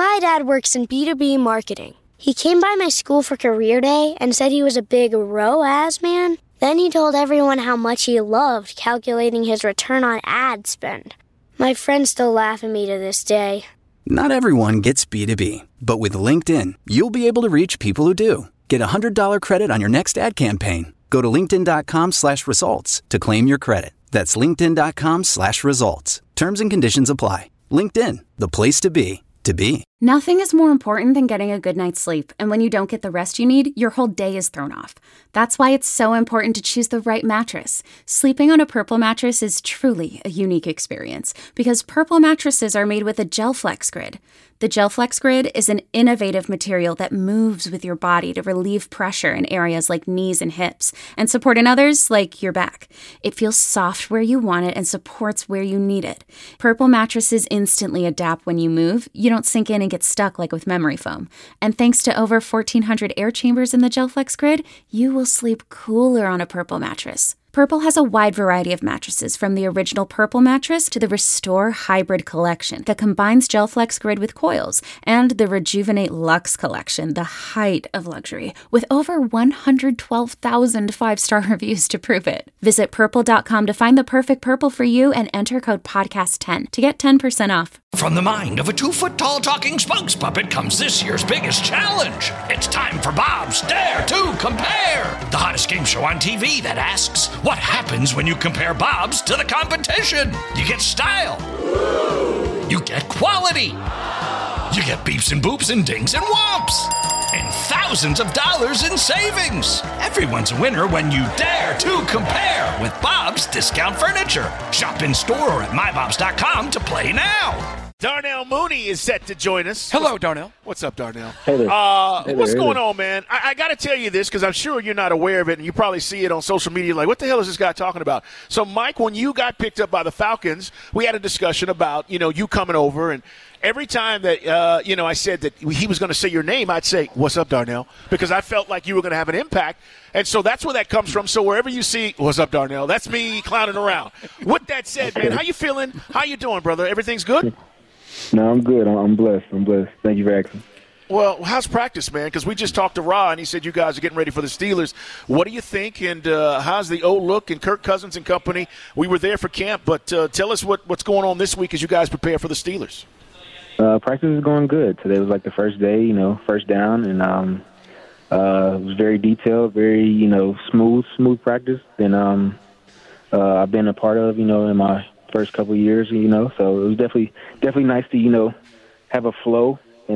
My dad works in B2B marketing. He came by my school for career day and said he was a big ROAS man. Then he told everyone how much he loved calculating his return on ad spend. My friends still laugh at me to this day. Not everyone gets B2B, but with LinkedIn, you'll be able to reach people who do. Get a $100 credit on your next ad campaign. Go to linkedin.com/results to claim your credit. That's linkedin.com/results. Terms and conditions apply. LinkedIn, the place to be, to be. Nothing is more important than getting a good night's sleep, and when you don't get the rest you need, your whole day is thrown off. That's why it's so important to choose the right mattress. Sleeping on a Purple mattress is truly a unique experience, because Purple mattresses are made with a GelFlex Grid. The GelFlex Grid is an innovative material that moves with your body to relieve pressure in areas like knees and hips, and support in others like your back. It feels soft where you want it and supports where you need it. Purple mattresses instantly adapt when you move. You don't sink in and get stuck like with memory foam. And thanks to over 1,400 air chambers in the GelFlex Grid, you will sleep cooler on a Purple mattress. Purple has a wide variety of mattresses, from the original Purple mattress to the Restore Hybrid collection that combines GelFlex Grid with coils, and the Rejuvenate Luxe collection, the height of luxury, with over 112,000 five-star reviews to prove it. Visit purple.com to find the perfect Purple for you and enter code podcast10 to get 10% off. From the mind of a 2-foot-tall talking spokes puppet comes this year's biggest challenge. It's time for Bob's Dare to Compare, the hottest game show on TV that asks, what happens when you compare Bob's to the competition? You get style. You get quality. You get beeps and boops and dings and whomps. And thousands of dollars in savings. Everyone's a winner when you dare to compare with Bob's Discount Furniture. Shop in store or at mybobs.com to play now. Darnell Mooney is set to join us. Hello, Darnell. What's up, Darnell? Hey there. What's going on, man? I got to tell you this because I'm sure you're not aware of it, and you probably see it on social media like, what the hell is this guy talking about? So, Mike, when you got picked up by the Falcons, we had a discussion about, you coming over, and every time that, I said that he was going to say your name, I'd say, what's up, Darnell? Because I felt like you were going to have an impact. And so that's where that comes from. So wherever you see, what's up, Darnell? That's me clowning around. With that said, man, how you feeling? How you doing, brother? Everything's good? No, I'm good. I'm blessed. Thank you for asking. Well, how's practice, man? Because we just talked to Ra, and he said you guys are getting ready for the Steelers. What do you think, and how's the old look and Kirk Cousins and company? We were there for camp, but tell us what's going on this week as you guys prepare for the Steelers. Practice is going good. Today was like the first day, first down, and it was very detailed, very, smooth practice. And I've been a part of, in my first couple of years, so it was definitely nice to, have a flow and,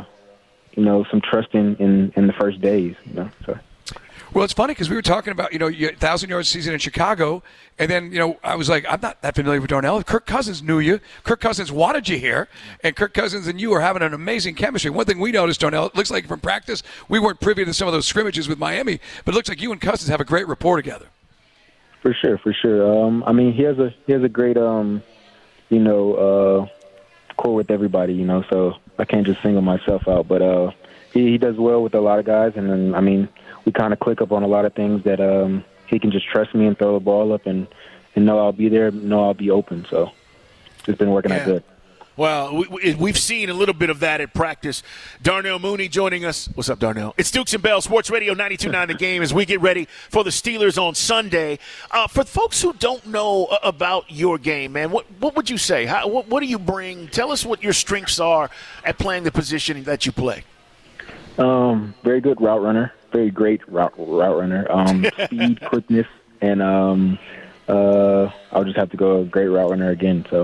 some trust in the first days, so. Well, it's funny because we were talking about, your 1,000-yard season in Chicago, and then, I was like, I'm not that familiar with Darnell. Kirk Cousins knew you. Kirk Cousins wanted you here, and Kirk Cousins and you are having an amazing chemistry. One thing we noticed, Darnell, it looks like from practice, we weren't privy to some of those scrimmages with Miami, but it looks like you and Cousins have a great rapport together. For sure. He has a great, core with everybody, so I can't just single myself out. But he does well with a lot of guys, and then, we kind of click up on a lot of things that he can just trust me and throw the ball up and know I'll be there, know I'll be open. So it's been working out good. Well, we've seen a little bit of that at practice. Darnell Mooney joining us. What's up, Darnell? It's Dukes and Bell, Sports Radio 92.9 The Game, as we get ready for the Steelers on Sunday. For folks who don't know about your game, man, what would you say? What do you bring? Tell us what your strengths are at playing the position that you play. Very good route runner. Very great route runner. Speed, quickness, and I'll just have to go a great route runner again, so.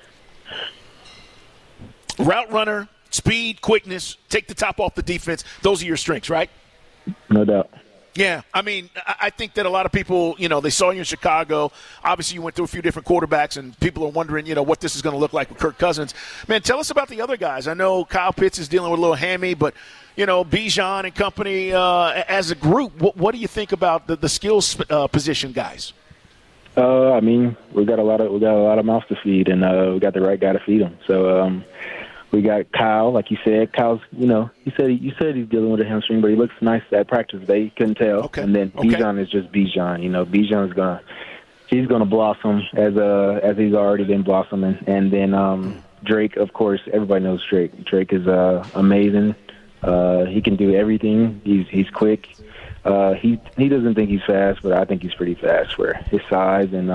Route runner, speed, quickness, take the top off the defense. Those are your strengths, right? No doubt. Yeah, I think that a lot of people, they saw you in Chicago. Obviously, you went through a few different quarterbacks, and people are wondering, what this is going to look like with Kirk Cousins. Man, tell us about the other guys. I know Kyle Pitts is dealing with a little hammy, but, Bijan and company as a group, what do you think about the skills position guys? We got a lot of mouths to feed, and we got the right guy to feed them. So we got Kyle, like you said. Kyle's, you said he's dealing with a hamstring, but he looks nice at practice today. You couldn't tell. Okay. And then Bijan is just Bijan. Bijan's gonna blossom as he's already been blossoming. And then Drake, of course, everybody knows Drake. Drake is amazing. He can do everything. He's quick. He doesn't think he's fast, but I think he's pretty fast for his size. And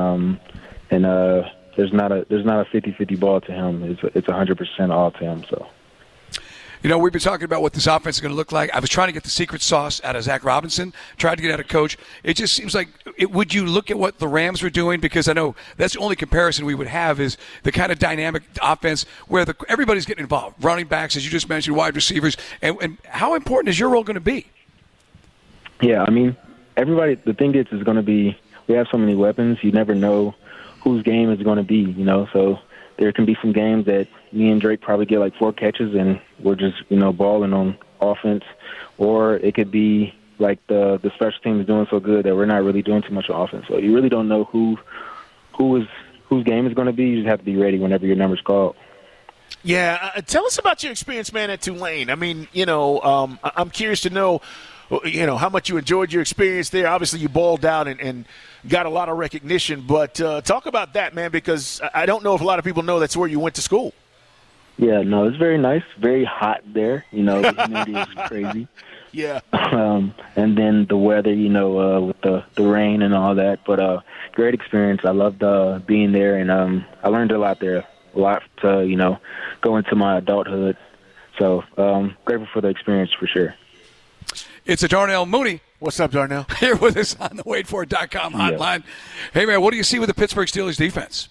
there's not a 50-50 ball to him. It's 100% all to him. So. You know, we've been talking about what this offense is going to look like. I was trying to get the secret sauce out of Zach Robinson, tried to get out of Coach. It just seems like, would you look at what the Rams were doing? Because I know that's the only comparison we would have is the kind of dynamic offense where everybody's getting involved. Running backs, as you just mentioned, wide receivers. And how important is your role going to be? Yeah, I mean, everybody, the thing is going to be, we have so many weapons, you never know whose game is going to be, you know, so there can be some games that me and Drake probably get like 4 catches and we're just, you know, balling on offense. Or it could be like the special team is doing so good that we're not really doing too much offense. So you really don't know whose game is going to be. You just have to be ready whenever your number's called. Yeah, tell us about your experience, man, at Tulane. I mean, you know, I'm curious to know, you know, how much you enjoyed your experience there. Obviously, you balled out and got a lot of recognition. But talk about that, man, because I don't know if a lot of people know that's where you went to school. Yeah, no, it's very nice. Very hot there. You know, the humidity is crazy. Yeah. And then the weather, you know, with the rain and all that. But great experience. I loved being there, and I learned a lot there. A lot to, you know, go into my adulthood. So grateful for the experience for sure. It's a Darnell Mooney. What's up, Darnell? Here with us on the waitfor.com hotline. Yeah. Hey, man, what do you see with the Pittsburgh Steelers defense?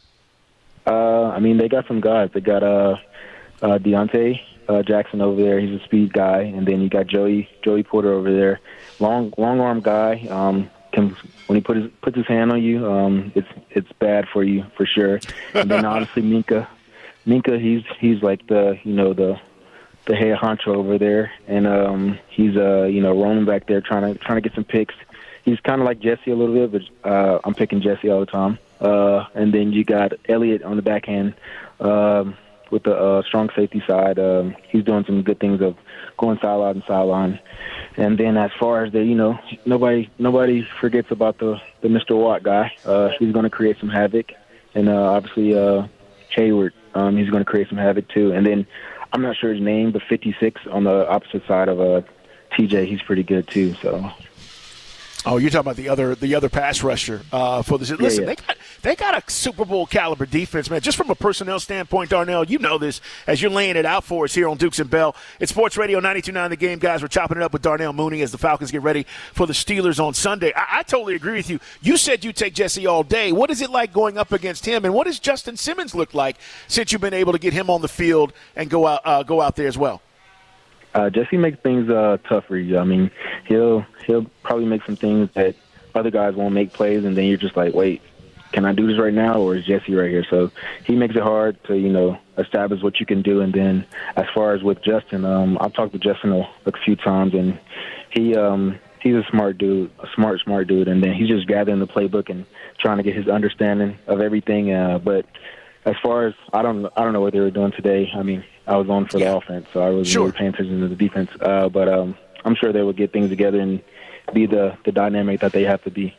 I mean, they got some guys. They got Deontay Jackson over there. He's a speed guy. And then you got Joey Porter over there. Long arm guy. When he puts his hand on you, it's bad for you for sure. And then obviously Minka, he's like the head honcho over there, and he's roaming back there trying to get some picks. He's kind of like Jesse a little bit, but I'm picking Jesse all the time. And then you got Elliott on the back end with the strong safety side. He's doing some good things of going sideline and sideline. And then as far as nobody forgets about the Mr. Watt guy. He's going to create some havoc, and obviously Hayward, he's going to create some havoc too. And then I'm not sure his name, but 56 on the opposite side of TJ, he's pretty good too. So. Oh, you're talking about the other pass rusher for the. Listen, yeah. They got a Super Bowl caliber defense, man. Just from a personnel standpoint, Darnell, you know this as you're laying it out for us here on Dukes and Bell. It's Sports Radio 92.9 The Game, guys. We're chopping it up with Darnell Mooney as the Falcons get ready for the Steelers on Sunday. I totally agree with you. You said you take Jesse all day. What is it like going up against him, and what does Justin Simmons look like since you've been able to get him on the field and go out there as well? Jesse makes things tough for you. I mean, he'll probably make some things that other guys won't make plays, and then you're just like, wait, can I do this right now, or is Jesse right here? So he makes it hard to, establish what you can do. And then as far as with Justin, I've talked to Justin a few times, and he's a smart dude, a smart dude, and then he's just gathering the playbook and trying to get his understanding of everything. But as far as I don't know what they were doing today. I mean, I was on for the offense, so I wasn't really paying attention to the defense. But I'm sure they will get things together and be the dynamic that they have to be.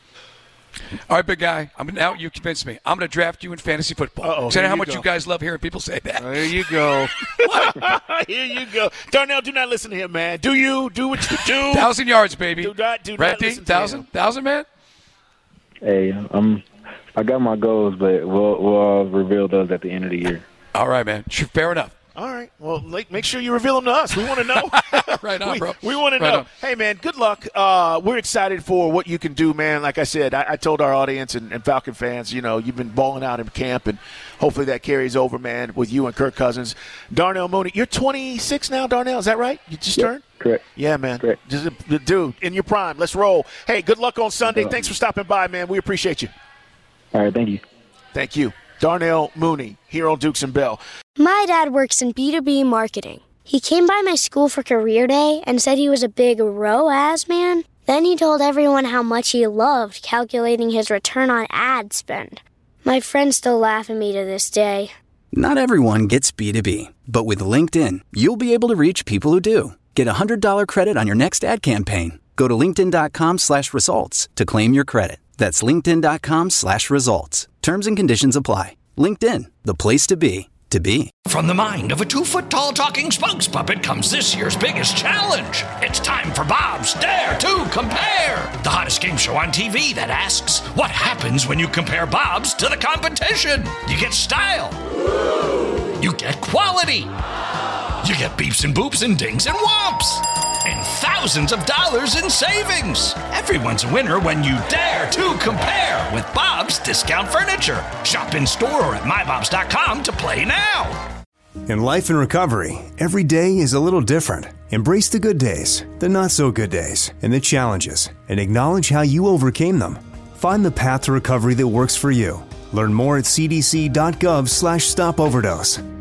All right, big guy. Now you convinced me. I'm going to draft you in fantasy football. Say how much you guys love hearing people say that. There you go. Here you go. Darnell, do not listen to him, man. Do you? Do what you do. 1,000 yards, baby. Do not listen to him. 1,000, man? Hey, I got my goals, but we'll reveal those at the end of the year. All right, man. Fair enough. All right. Well, make sure you reveal them to us. We want to know. Right on, bro. We want to know. Hey, man, good luck. We're excited for what you can do, man. Like I said, I told our audience and Falcon fans, you've been balling out in camp, and hopefully that carries over, man, with you and Kirk Cousins. Darnell Mooney, you're 26 now, Darnell. Is that right? You just turned? Correct. Yeah, man. Correct. Just a dude in your prime. Let's roll. Hey, good luck on Sunday. Thanks for stopping by, man. We appreciate you. All right. Thank you. Thank you. Darnell Mooney here on Dukes and Bell. My dad works in B2B marketing. He came by my school for career day and said he was a big ROAS man. Then he told everyone how much he loved calculating his return on ad spend. My friends still laugh at me to this day. Not everyone gets B2B, but with LinkedIn, you'll be able to reach people who do. Get a $100 credit on your next ad campaign. Go to linkedin.com/results to claim your credit. That's linkedin.com/results. Terms and conditions apply. LinkedIn, the place to be, to be. From the mind of a 2-foot-tall talking spokes puppet comes this year's biggest challenge. It's time for Bob's Dare to Compare, the hottest game show on TV that asks, what happens when you compare Bob's to the competition? You get style. You get quality. You get beeps and boops and dings and whomps. And thousands of dollars in savings. Everyone's a winner when you dare to compare with Bob's Discount Furniture. Shop in store or at mybobs.com to play now. In life and recovery, every day is a little different. Embrace the good days, the not so good days, and the challenges, and acknowledge how you overcame them. Find the path to recovery that works for you. Learn more at cdc.gov/stopoverdose.